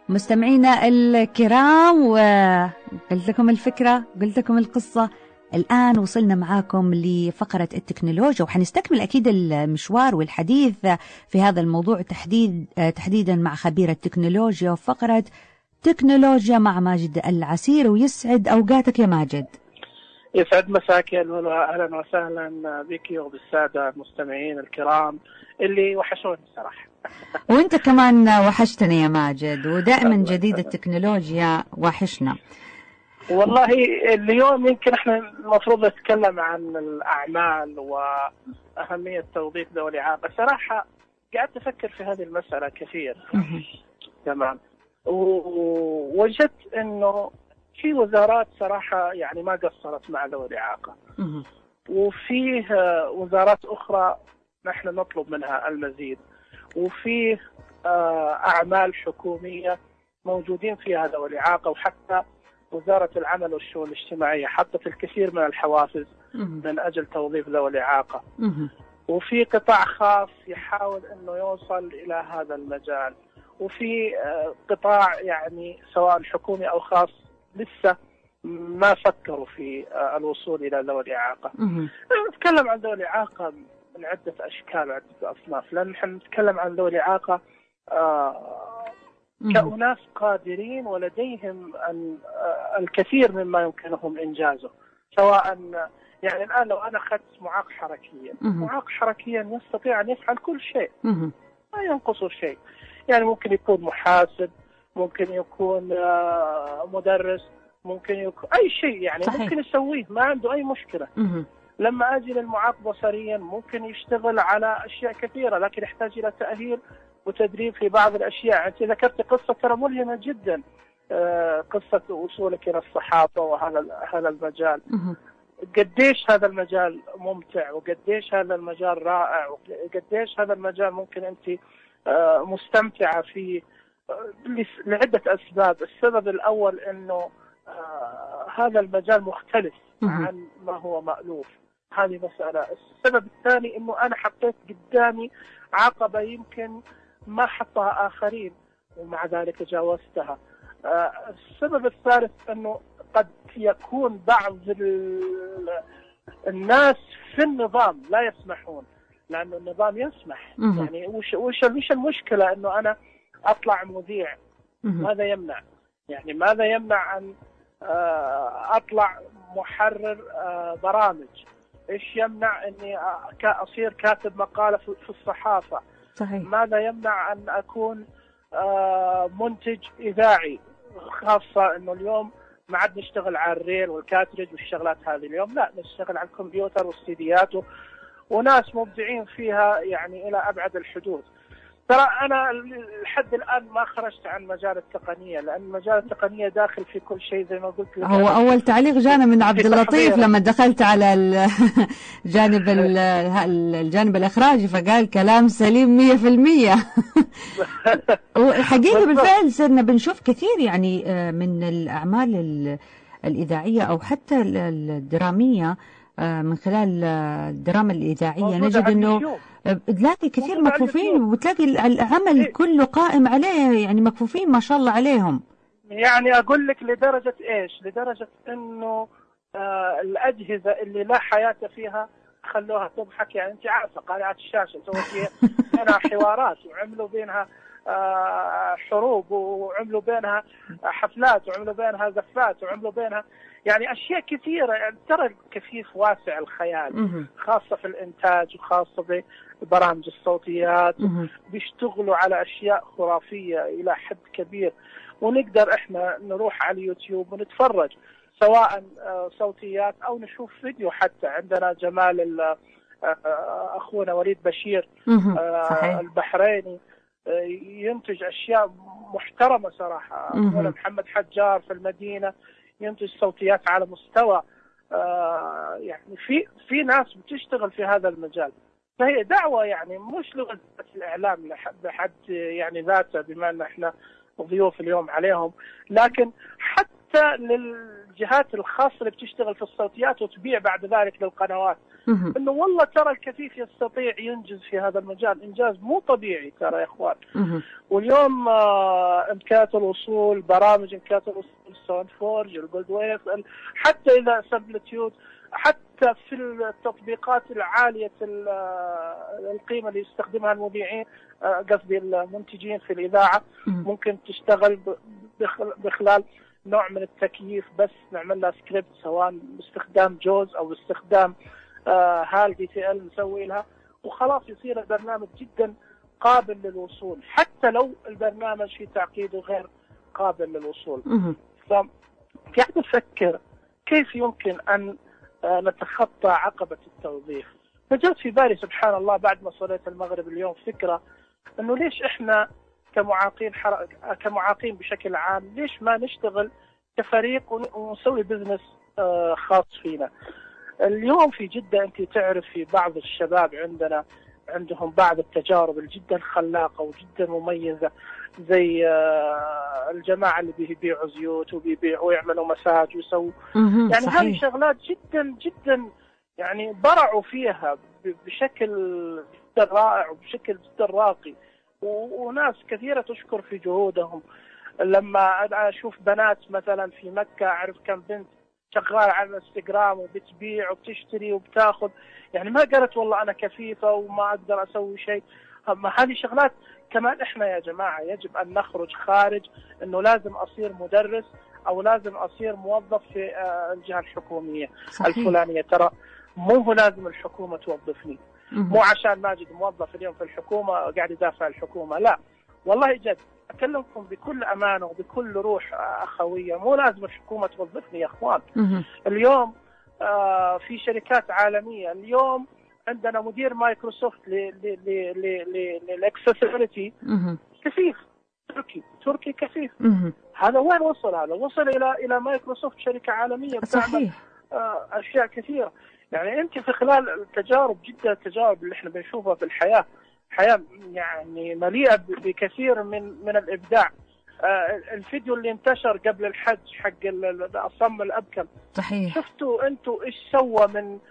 مستمعينا الكرام، وقلت لكم الفكرة، قلت لكم القصة. الآن وصلنا معاكم لفقرة التكنولوجيا، وحنستكمل أكيد المشوار والحديث في هذا الموضوع تحديدا مع خبير التكنولوجيا وفقرة تكنولوجيا مع ماجد العسير. ويسعد أوقاتك يا ماجد. يسعد مساك يا لولو، أهلا وسهلا بك وبالسادة المستمعين الكرام اللي وحشوني الصراحة. وانت كمان وحشتنا يا ماجد، ودائما جديد التكنولوجيا وحشنا. والله اليوم يمكن احنا المفروض نتكلم عن الأعمال وأهمية توظيف ذوي الإعاقة. صراحة قعدت أفكر في هذه المسألة كثير. تمام. ووجدت إنه في وزارات صراحة يعني ما قصرت مع ذوي الإعاقة، وفيه وزارات أخرى نحن نطلب منها المزيد، وفيه أعمال حكومية موجودين فيها ذوي الإعاقة، وحتى وزارة العمل والشؤون الاجتماعية حطت الكثير من الحوافز من أجل توظيف ذوي الإعاقة. وفي قطاع خاص يحاول أنه يوصل إلى هذا المجال، وفي قطاع يعني سواء حكومي أو خاص لسه ما فكروا في الوصول إلى ذوي الإعاقة. نتكلم عن ذوي الإعاقة من عدة أشكال وعدة أصناف، لأن نحن نتكلم عن ذوي الإعاقة كأناس قادرين ولديهم الكثير مما يمكنهم إنجازه، سواء يعني الآن لو أنا أخذت معاق حركيا، معاق حركيا يستطيع أن يفعل كل شيء، ما ينقصه شيء. يعني ممكن يكون محاسب، ممكن يكون مدرس، ممكن يكون أي شيء، يعني صحيح. ممكن يسويه، ما عنده أي مشكلة. لما أجي للمعاق بصريا ممكن يشتغل على أشياء كثيرة، لكن يحتاج إلى تأهيل وتدريب في بعض الأشياء. أنت ذكرت قصة ترى ملهمة جدا، قصة وصولك إلى الصحافة وهذا المجال. قديش هذا المجال ممتع، وقديش هذا المجال رائع، وقديش هذا المجال ممكن أنت مستمتعة فيه لعدة أسباب. السبب الأول أنه هذا المجال مختلف عن ما هو مألوف، هذه مسألة. السبب الثاني أنه أنا حطيت قدامي عقبة يمكن ما حطها آخرين ومع ذلك تجاوزتها. السبب الثالث أنه قد يكون بعض الناس في النظام لا يسمحون، لأنه النظام يسمح. يعني وش المشكلة أنه أنا أطلع مذيع؟ ماذا يمنع؟ يعني ماذا يمنع أن أطلع محرر برامج؟ إيش يمنع أني أصير كاتب مقالة في الصحافة؟ صحيح. ماذا يمنع أن أكون منتج إذاعي؟ خاصة أنه اليوم ما عاد نشتغل على الريل والكاترج والشغلات هذه، اليوم لا، نشتغل على الكمبيوتر والاستديوهات، وناس مبدعين فيها يعني إلى أبعد الحدود. ترى أنا لحد الآن ما خرجت عن مجال التقنية، لأن مجال التقنية داخل في كل شيء زي ما قلت لك. هو أول تعليق جانا من عبد اللطيف لما دخلت على الجانب الإخراجي، فقال كلام سليم 100%. وحقيقة بالفعل صرنا بنشوف كثير يعني من الأعمال الإذاعية أو حتى الدرامية، من خلال الدراما الإذاعية نجد أنه تلاقي كثير مكفوفين، وتلاقي العمل كله قائم عليه، يعني مكفوفين ما شاء الله عليهم. يعني أقول لك لدرجة إيش؟ لدرجة أنه الأجهزة اللي لا حياة فيها خلوها تضحك. يعني أنت عارفة قارعة الشاشة سووا بينها حوارات، وعملوا بينها حروب، وعملوا بينها حفلات، وعملوا بينها زفات، وعملوا بينها يعني أشياء كثيرة. يعني ترى الكفيف واسع الخيال، خاصة في الإنتاج وخاصة ببرامج الصوتيات. بيشتغلوا على أشياء خرافية إلى حد كبير، ونقدر إحنا نروح على اليوتيوب ونتفرج سواء صوتيات أو نشوف فيديو. حتى عندنا جمال أخونا وليد بشير البحريني ينتج أشياء محترمة صراحة. محمد حجار في المدينة ينتج صوتيات على مستوى. يعني في ناس بتشتغل في هذا المجال، فهي دعوة يعني مش لغة الإعلام لحد يعني ذاته، بما أن احنا ضيوف اليوم عليهم، لكن حتى حتى للجهات الخاصة اللي بتشتغل في الصوتيات وتبيع بعد ذلك للقنوات، إنه والله ترى الكفيف يستطيع ينجز في هذا المجال إنجاز مو طبيعي ترى يا إخوان. واليوم إمكانيات الوصول، برامج إمكانيات الوصول، الساوند فورج، الجولد ويف، حتى إذا سبلتيود، حتى في التطبيقات العالية القيمة اللي يستخدمها المذيعين، قصدي المنتجين في الإذاعة، ممكن تشتغل بخلال نوع من التكييف، بس نعمل لها سكريبت سواء باستخدام جوز أو باستخدام هال دي تي ال نسوي لها، وخلاص يصير البرنامج جدا قابل للوصول، حتى لو البرنامج في تعقيده غير قابل للوصول. فقاعد أفكر كيف يمكن أن نتخطى عقبة التوظيف. فجاءت في بالي سبحان الله بعد ما صليت المغرب اليوم فكرة إنه ليش إحنا كمعاقين بشكل عام ليش ما نشتغل كفريق ونسوي بزنس خاص فينا. اليوم في جدة أنت تعرف في بعض الشباب عندهم بعض التجارب الجدا خلاقة وجدا مميزة، زي الجماعة اللي بيبيعوا زيوت وبيبيعوا ويعملوا مساج ويسووا يعني صحيح. هذه شغلات جدا جدا يعني برعوا فيها بشكل جدا رائع وبشكل جدا راقي، وناس كثيرة تشكر في جهودهم. لما أشوف بنات مثلا في مكة، أعرف كم بنت شغالة على الانستغرام وبتبيع وبتشتري وبتاخذ، يعني ما قالت والله أنا كفيفة وما أقدر أسوي شيء. هذه شغلات كمان إحنا يا جماعة يجب أن نخرج خارج إنه لازم أصير مدرس أو لازم أصير موظف في الجهة الحكومية صحيح. الفلانية، ترى مو لازم الحكومة توظفني، مو عشان ماجد موظف اليوم في الحكومة قاعد يدافع الحكومة، لا والله جد أكلمكم بكل أمانة وبكل روح أخوية، مو لازم الحكومة توظفني يا أخوان. اليوم في شركات عالمية، اليوم عندنا مدير مايكروسوفت للأكسسبيليتي كفيف تركي كفيف. هذا وين وصل؟ هذا وصل إلى مايكروسوفت، شركة عالمية بتعمل أشياء كثيرة. يعني أنت في خلال التجارب جدا التجارب اللي احنا بنشوفها في الحياة، حياة يعني مليئة بكثير من الإبداع. الفيديو اللي انتشر قبل الحج حق الأصم الأبكم صحيح، شفتوا أنتوا إيش سوى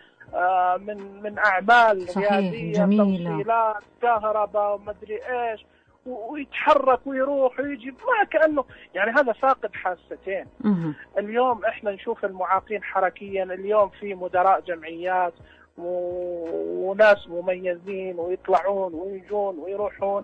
من أعمال رياضية، تفصيلات، كهرباء ومدري إيش، ويتحرك ويروح ويجي ما كأنه يعني هذا فاقد حاستين. اليوم احنا نشوف المعاقين حركيا، اليوم في مدراء جمعيات وناس مميزين ويطلعون ويجون ويروحون،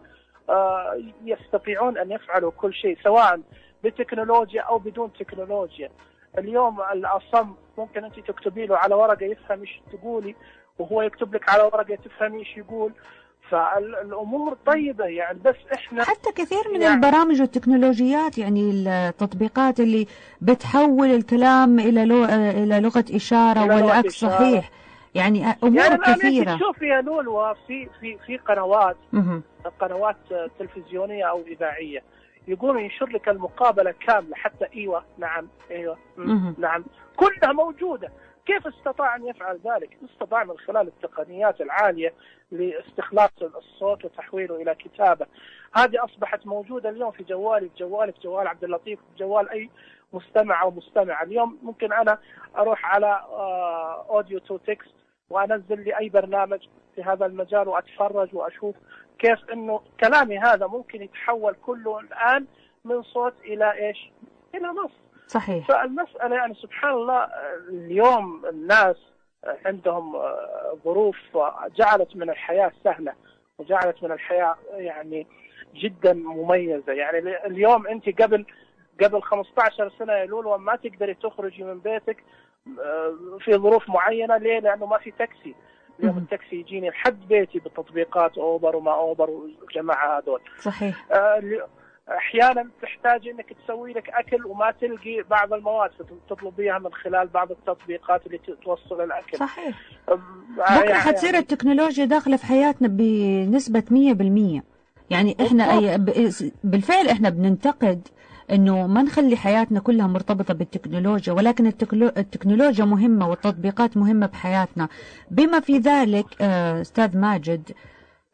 يستطيعون أن يفعلوا كل شيء سواء بتكنولوجيا أو بدون تكنولوجيا. اليوم الأصم ممكن أنت تكتبي له على ورقة يفهم إيش تقولي، وهو يكتب لك على ورقة تفهم إيش يقول، فالأمور طيبة يعني. بس إحنا حتى كثير من يعني البرامج والتكنولوجيات، يعني التطبيقات اللي بتحول الكلام إلى لغة إشارة والعكس صحيح، يعني أمور يعني كثيرة. يعني تشوف يا لولو في قنوات تلفزيونية أو إذاعية يقولون ينشر لك المقابلة كاملة، حتى أيوة نعم أيوة نعم كلها موجودة. كيف استطاع أن يفعل ذلك؟ استطاع من خلال التقنيات العالية لاستخلاص الصوت وتحويله إلى كتابة. هذه أصبحت موجودة اليوم في جوالي، في جوال عبد اللطيف، في جوال أي مستمع أو مستمع. اليوم ممكن أنا أروح على أوديو تو تكست وأنزل لي أي برنامج في هذا المجال وأتفرج وأشوف كيف إنه كلامي هذا ممكن يتحول كله الآن من صوت إلى إيش؟ إلى نص. صحيح. فالمسألة يعني سبحان الله اليوم الناس عندهم ظروف جعلت من الحياة سهلة وجعلت من الحياة يعني جدا مميزة. يعني اليوم أنت قبل 15 سنة يا لولو ما تقدري تخرجي من بيتك في ظروف معينة. ليه؟ لأنه ما في تاكسي. اليوم التاكسي يجيني لحد بيتي بتطبيقات أوبر وما أوبر والجماعة هذول. صحيح. أحيانا تحتاج إنك تسوي لك أكل وما تلقي بعض المواد فتطلبيها من خلال بعض التطبيقات اللي توصل الأكل. صحيح. بكرة حتصير التكنولوجيا داخلة في حياتنا بنسبة 100%. يعني إحنا بالفعل إحنا بننتقد إنه ما نخلي حياتنا كلها مرتبطة بالتكنولوجيا، ولكن التكنولوجيا مهمة والتطبيقات مهمة بحياتنا. بما في ذلك أستاذ ماجد،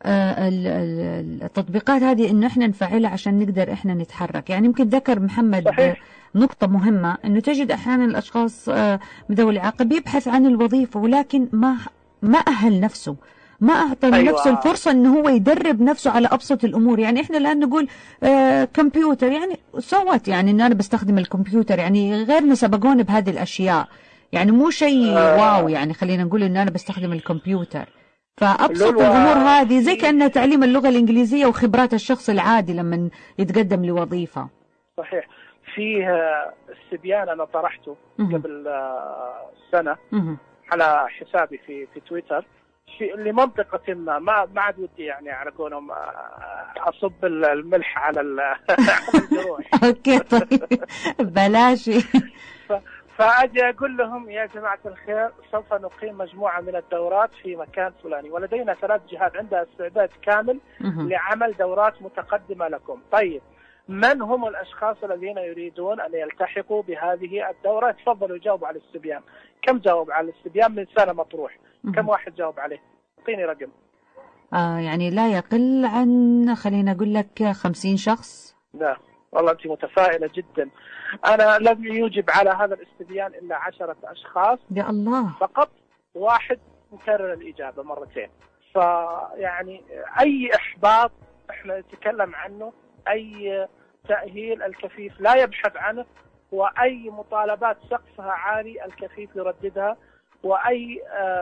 التطبيقات هذه إنه إحنا نفعلها عشان نقدر إحنا نتحرك. يعني يمكن ذكر محمد صحيح. نقطة مهمة، إنه تجد أحيانا الأشخاص ذوي الإعاقة بيبحث عن الوظيفة ولكن ما أهل نفسه، ما أعطى لنفسه الفرصة إنه هو يدرب نفسه على أبسط الأمور. يعني إحنا الآن نقول كمبيوتر، يعني صوت يعني إن أنا بستخدم الكمبيوتر، يعني غيرنا سبقوني بهذه الأشياء، يعني مو شيء واو، يعني خلينا نقول إن أنا بستخدم الكمبيوتر. فأبسط الأمور هذه زي كأنها تعليم اللغة الإنجليزية وخبرات الشخص العادي لما يتقدم لوظيفة. صحيح. فيه استبيان أنا طرحته قبل سنة على حسابي في تويتر لمنطقة ما عاد ودي يعني على قولهم أصب الملح على الجروح. أوكي طيب بلاش. فأجي أقول لهم يا جماعة الخير سوف نقيم مجموعة من الدورات في مكان فلاني، ولدينا 3 جهات عندها استعداد كامل لعمل دورات متقدمة لكم. طيب من هم الأشخاص الذين يريدون أن يلتحقوا بهذه الدورة؟ تفضلوا جاوبوا على الاستبيان. كم جاوب على الاستبيان من سنة مطروح؟ كم واحد جاوب عليه؟ اعطيني رقم. يعني لا يقل عن خلينا أقول لك 50 شخص. لا والله أنت متفائلة جدا. أنا لم يوجب على هذا الاستبيان إلا 10 أشخاص يا الله فقط، واحد مكرر الإجابة مرتين. فيعني أي إحباط إحنا نتكلم عنه، أي تأهيل الكفيف لا يبحث عنه، وأي مطالبات سقفها عالي الكفيف يرددها، وأي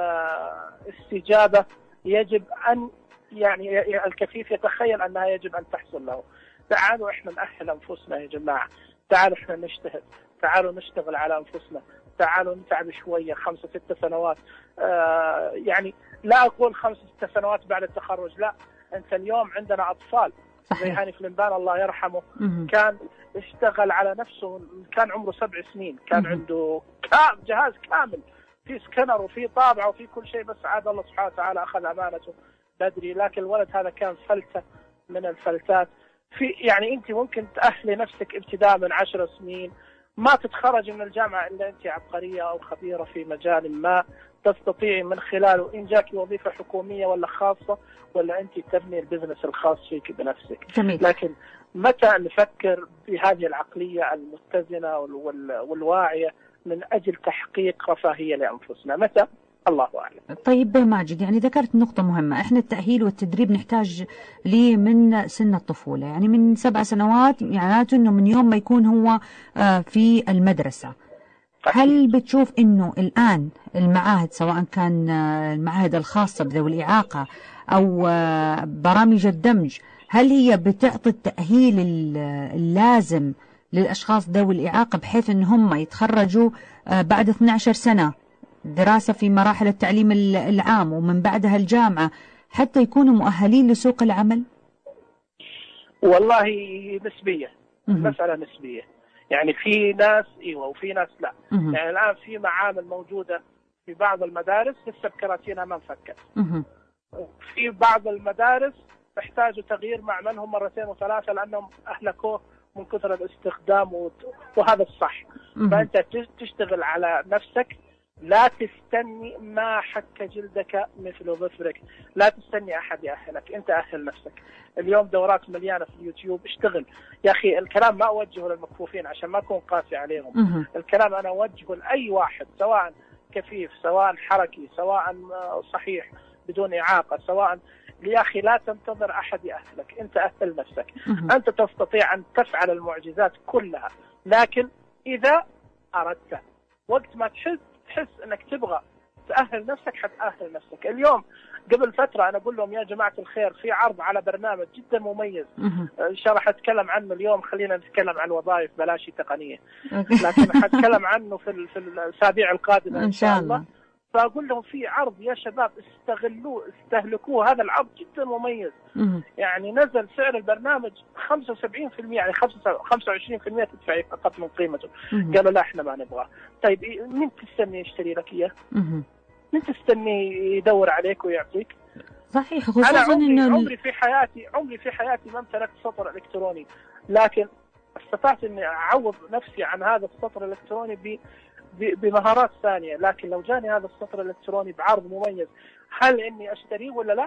استجابة يجب أن يعني الكفيف يتخيل أنها يجب أن تحصل له. تعالوا إحنا نأهل أنفسنا يا جماعة، تعالوا إحنا نجتهد، تعالوا نشتغل على أنفسنا، تعالوا نتعب شوية 5-6 سنوات. يعني لا أقول 5-6 سنوات بعد التخرج، لا، أنت اليوم عندنا أطفال زي هاني فلنبان الله يرحمه، كان اشتغل على نفسه، كان عمره 7 سنين، كان عنده جهاز كامل في سكنر وفي طابعة وفي كل شيء، بس عاد الله سبحانه وتعالى أخذ أمانته بدري. لكن الولد هذا كان فلتة من الفلتات. يعني أنت ممكن تأهلي نفسك ابتداء من 10 سنين، ما تتخرج من الجامعة إلا أنت عبقرية أو خبيرة في مجال ما تستطيعي من خلاله إن جاك وظيفة حكومية ولا خاصة، ولا أنت تبني البزنس الخاص فيك بنفسك. جميل. لكن متى نفكر بهذه العقلية المتزنة والواعية من أجل تحقيق رفاهية لأنفسنا؟ متى؟ الله أعلم. طيب ماجد، يعني ذكرت نقطة مهمة، احنا التأهيل والتدريب نحتاج ليه من سن الطفولة، يعني من 7 سنوات، معناته انه من يوم ما يكون هو في المدرسة. هل بتشوف انه الآن المعاهد، سواء كان المعاهد الخاصة بذوي الإعاقة او برامج الدمج، هل هي بتعطي التأهيل اللازم للأشخاص ذوي الإعاقة بحيث ان هم يتخرجوا بعد 12 سنة دراسة في مراحل التعليم العام ومن بعدها الجامعة حتى يكونوا مؤهلين لسوق العمل؟ والله نسبية، المسألة نسبية. يعني في ناس ايوه وفي ناس لا. يعني الآن في معامل موجودة في بعض المدارس لسه بكراتينها ما انفكت. في بعض المدارس تحتاج تغيير معملهم 2 و3 لأنهم أهلكوه من كثر الاستخدام وهذا الصح. فأنت تشتغل على نفسك، لا تستني ما حك جلدك مثل ظفرك، لا تستني أحد يأهلك، أنت أهل نفسك. اليوم دورات مليانة في اليوتيوب، اشتغل يا أخي. الكلام ما أوجهه للمكفوفين عشان ما أكون قاسي عليهم، الكلام أنا أوجهه لأي واحد، سواء كفيف، سواء حركي، سواء صحيح بدون إعاقة، سواء يا أخي لا تنتظر أحد يأهلك، أنت أهل نفسك. أنت تستطيع أن تفعل المعجزات كلها، لكن إذا أردت وقت ما تحس أنك تبغى تأهل نفسك حتأهل نفسك. اليوم قبل فترة أنا أقول لهم يا جماعة الخير في عرض على برنامج جدا مميز، إن شاء الله حتكلم عنه اليوم. خلينا نتكلم عن الوظائف بلاش تقنية، لكن حتكلم عنه في الأسابيع القادمة إن شاء الله. فأقول لهم في عرض يا شباب استهلكوه، هذا العرض جدا مميز. يعني نزل سعر البرنامج 75%، يعني 25% تدفعي فقط من قيمته. قالوا لا احنا ما نبغاه. طيب مين تستني يشتري لك اياه؟ مين تستني يدور عليك ويعطيك؟ صحيح. خصوصا أنا عمري في حياتي ما امتلكت سطر إلكتروني، لكن استطعت اني اعوض نفسي عن هذا السطر الإلكتروني بمهارات ثانية. لكن لو جاني هذا السطر الإلكتروني بعرض مميز، هل إني أشتريه ولا لا؟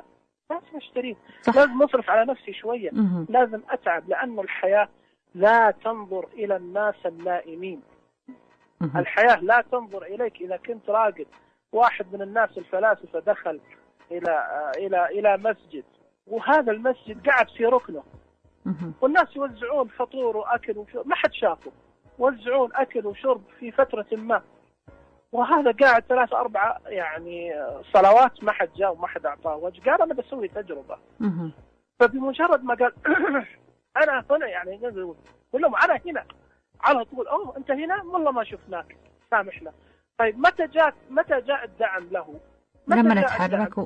لازم اشتريه، لازم اصرف على نفسي شوية، لازم اتعب، لأنه الحياة لا تنظر إلى الناس اللائمين. الحياة لا تنظر إليك إذا كنت راقد. واحد من الناس الفلاسفة دخل إلى مسجد، وهذا المسجد قاعد في ركنه، والناس يوزعون فطور وأكل وشرب، ما حد شافه، وزعون أكل وشرب في فترة ما، وهذا قاعد 3-4 يعني صلوات ما حد جاء وما حد أعطاه وجه. قال أنا بسوي تجربة. فبمجرد ما قال أنا هنا، يعني كلهم أنا هنا على طول، أنت هنا والله ما شفناك سامحنا. طيب متى جاء الدعم له؟ لما نتحرك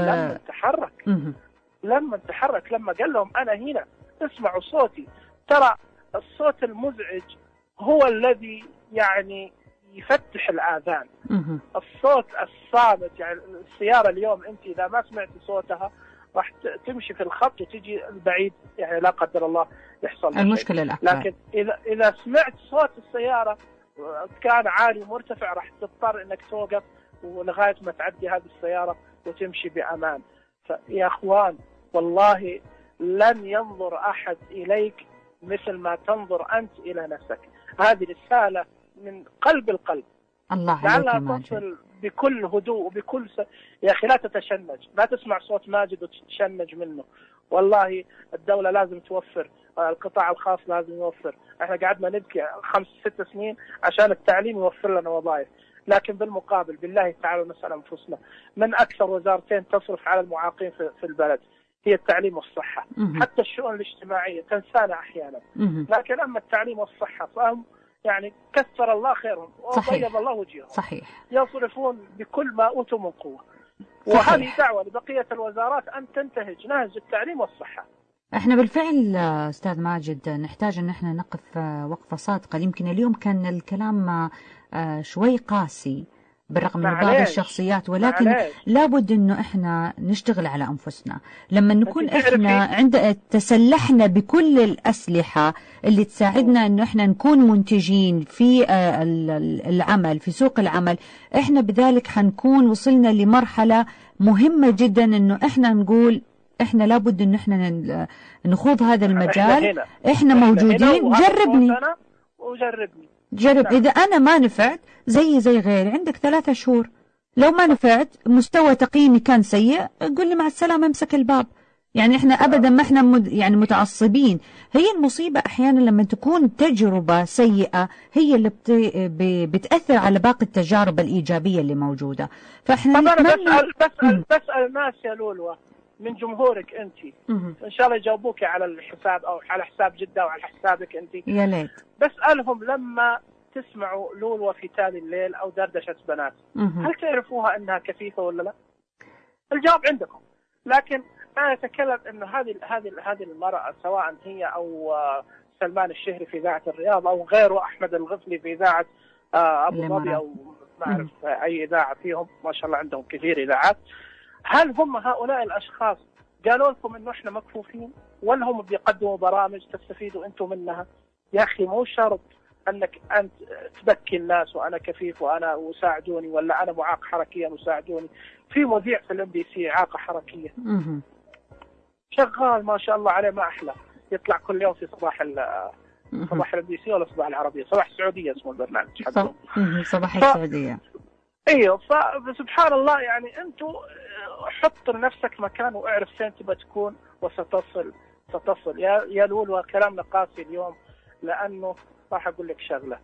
لما تحرك، لما قال لهم أنا هنا اسمعوا صوتي. ترى الصوت المزعج هو الذي يعني يفتح الآذان. الصوت الصامت، يعني السيارة اليوم أنت إذا ما سمعت صوتها راح تمشي في الخط وتجي البعيد، يعني لا قدر الله يحصل المشكلة الأكبر. لكن إذا سمعت صوت السيارة كان عالي ومرتفع راح تضطر إنك توقف ولغاية ما تعدي هذه السيارة وتمشي بأمان. فيا أخوان والله لن ينظر أحد إليك مثل ما تنظر أنت إلى نفسك. هذه رسالة من قلب القلب، الله لعلها تصل بكل هدوء وبكل يا أخي لا تتشنج، لا تسمع صوت ماجد وتتشنج منه. والله الدولة لازم توفر، القطاع الخاص لازم يوفر. احنا قعدنا نبكي 5-6 سنين عشان التعليم يوفر لنا وظائف، لكن بالمقابل بالله تعالى نسأل أنفسنا، من أكثر وزارتين تصرف على المعاقين في البلد هي التعليم والصحة. حتى الشؤون الاجتماعية تنسانا أحيانا، لكن أما التعليم والصحة فهم يعني كثر الله خيرهم وطيب الله وجههم. صحيح. يصرفون بكل ما أوتوا من قوة. وهذه دعوة لبقية الوزارات أن تنتهج نهج التعليم والصحة. احنا بالفعل أستاذ ماجد نحتاج أن احنا نقف وقفة صادقة. يمكن اليوم كان الكلام شوي قاسي بالرغم من بعض الشخصيات، ولكن لابد انه احنا نشتغل على انفسنا. لما نكون احنا تسلحنا بكل الاسلحه اللي تساعدنا انه احنا نكون منتجين في العمل في سوق العمل، احنا بذلك حنكون وصلنا لمرحله مهمه جدا انه احنا نقول احنا لابد انه احنا نخوض هذا المجال. احنا موجودين، جرب. إذا أنا ما نفعت زي غيري، عندك 3 شهور. لو ما نفعت مستوى تقييمي كان سيء، قل لي مع السلامة امسك الباب. يعني احنا أبدا ما احنا يعني متعصبين. هي المصيبة أحيانا لما تكون تجربة سيئة هي اللي بتأثر على باقي التجارب الإيجابية اللي موجودة. فاحنا بسأل ناس يا لولوة من جمهورك أنت، إن شاء الله يجاوبوك على الحساب أو على حساب جدة أو على حسابك أنت. يا ليت. بسألهم لما تسمعوا لولوة في تالي الليل أو دردشة بنات، هل تعرفوها أنها كفيفة ولا لا؟ الجواب عندكم. لكن أنا أتكلم أنه هذه المرأة، سواء هي أو سلمان الشهري في إذاعة الرياض أو غيره، أحمد الغفلي في إذاعة أبو ظبي أو ما أعرف أي إذاعة فيهم، ما شاء الله عندهم كثير إذاعات. هل هم هؤلاء الأشخاص قالوا لكم إنه إحنا مكفوفين، ولا هم بيقدموا برامج تستفيدوا أنتم منها؟ يا أخي مو شرط أنك أنت تبكي الناس وأنا كفيف وأنا وساعدوني، ولا أنا معاق حركيا وساعدوني. في مذيع في الMBC إعاقة حركية شغال ما شاء الله عليه، ما أحلى، يطلع كل يوم في صباح الMBC ولا صباح العربية، صباح السعودية اسمه البرنامج. صباح السعودية. ايوه. فسبحان الله، يعني انتوا حط لنفسك مكان واعرف فين تبى تكون وستصل. يا لولو كلامنا قاسي اليوم، لانه راح اقول لك شغله.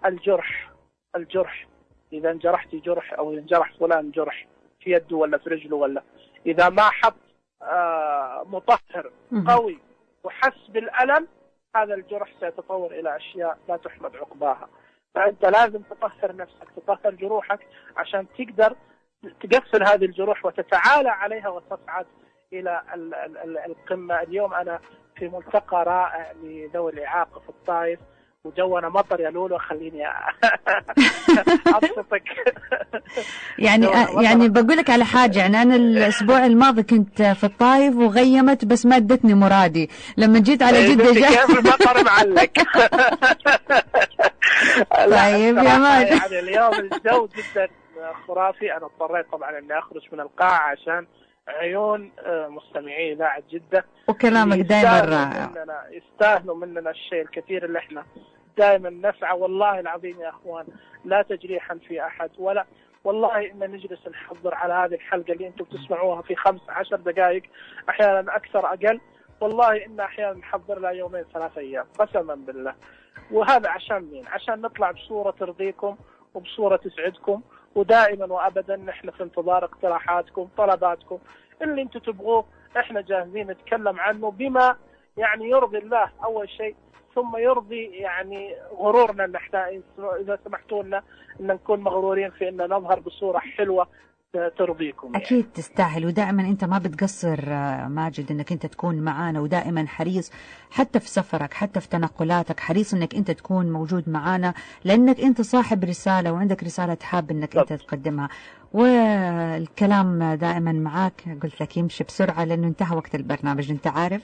الجرح اذا انجرحتي جرح او انجرح فلان جرح في يده ولا في رجله، ولا اذا ما حط مطهر قوي وحس بالالم، هذا الجرح سيتطور الى اشياء لا تحمد عقباها. فأنت لازم تطهر نفسك، تطهر جروحك عشان تقدر تقفل هذه الجروح وتتعالى عليها وتصعد إلى القمة. اليوم أنا في ملتقى رائع لذوي الإعاقة في الطائف، وجونا مطر يا لولو، خليني أبسطك. يعني بقول لك على حاجة، يعني أنا الأسبوع الماضي كنت في الطائف وغيمت بس ما ادتني مرادي. لما جيت على جدة كيف المطر معلق. طيب يا ماجد، يعني اليوم الجو جدا خرافي. أنا اضطريت طبعا أني أخرج من القاعة عشان عيون مستمعي إذاعة جدة. وكلامك دائما رائع. يستاهلوا مننا الشيء الكثير اللي احنا دائما نسعى. والله العظيم يا اخوان لا تجريحا في احد، ولا والله ان نجلس نحضر على هذه الحلقه اللي انتم بتسمعوها في 15 دقائق، احيانا اكثر اقل، والله ان احيانا نحضر لها 2 3 ايام قسما بالله. وهذا عشان مين؟ عشان نطلع بصوره ترضيكم وبصوره تسعدكم، ودائما وابدا نحن في انتظار اقتراحاتكم، طلباتكم، اللي انتم تبغوه احنا جاهزين نتكلم عنه بما يعني يرضي الله اول شيء، ثم يرضي يعني غرورنا ان احنا اذا سمحتوا لنا ان نكون مغرورين في ان نظهر بصوره حلوه ترضيكم يعني. أكيد تستاهل، ودائما أنت ما بتقصر ماجد أنك أنت تكون معانا، ودائما حريص حتى في سفرك حتى في تنقلاتك، حريص أنك أنت تكون موجود معانا، لأنك أنت صاحب رسالة وعندك رسالة حاب أنك أنت تقدمها. والكلام دائما معاك قلت لك يمشي بسرعة لأنه انتهى وقت البرنامج أنت عارف.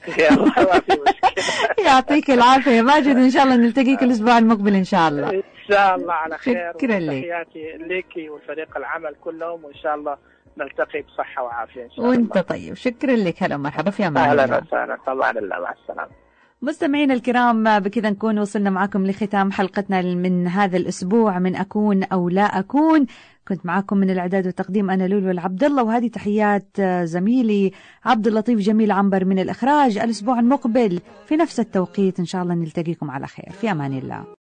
يعطيك العافية يا ماجد، إن شاء الله نلتقيك الأسبوع المقبل إن شاء الله. إن شاء الله على خير. شكرا لك. تحياتي لك وفريق العمل كلهم، وإن شاء الله نلتقي بصحة وعافية إن شاء الله. وأنت طيب، شكرا لك. هلا مرحبا في أمان الله. أهلا وسهلا، طبعا الله مع السلامة. مستمعينا الكرام، بكذا نكون وصلنا معكم لختام حلقتنا من هذا الأسبوع من أكون أو لا أكون. كنت معكم من الإعداد والتقديم أنا لولو العبد الله، وهذه تحيات زميلي عبد اللطيف جميل عنبر من الإخراج. الأسبوع المقبل في نفس التوقيت إن شاء الله نلتقيكم على خير، في أمان الله.